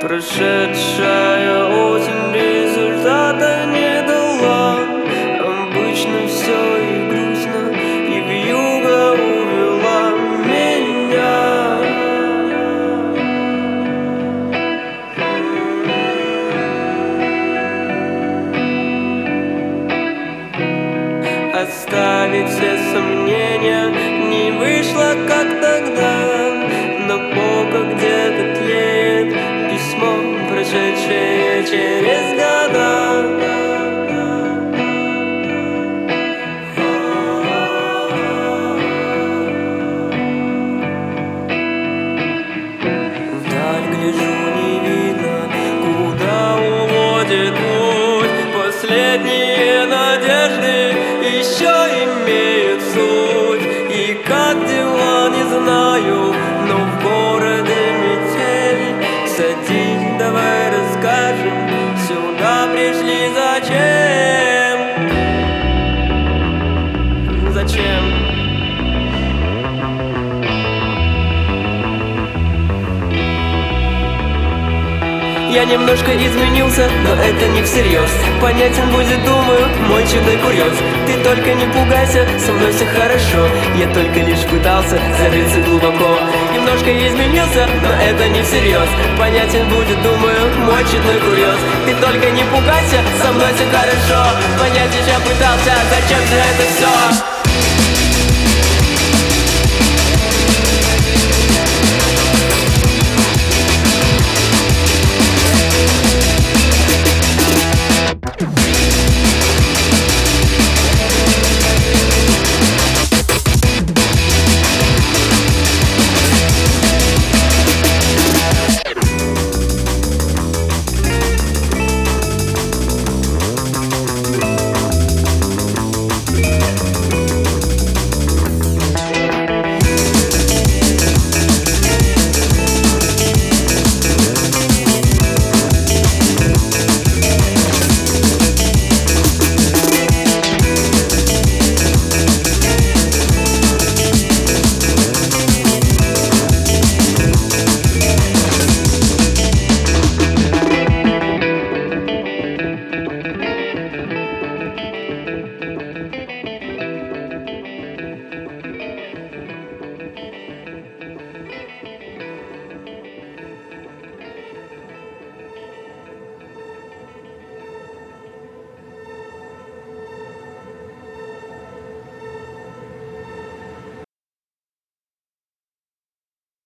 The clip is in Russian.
Прошедшая осень результата не дала. Обычно все и грустно, и вьюга увела меня. Оставить все сомнения не вышло, как тогда. На полках где-то тлеет письмо, прошедшее через года. Вдаль гляжу, не видно, куда уводит путь. Последние надежды еще имеют суть. И как дела, не знаю, но в городе метель. Садись, давай расскажем, сюда пришли зачем? Зачем? Я немножко изменился, но это не всерьез. Понятен будет, думаю, мой чудной курьез. Ты только не пугайся, со мной все хорошо. Я только лишь пытался зарыться глубоко. Немножко изменился, но это не всерьез. Понятен будет, думаю, мой чудной курьез. Ты только не пугайся, со мной все хорошо. Понять я пытался, зачем же это все?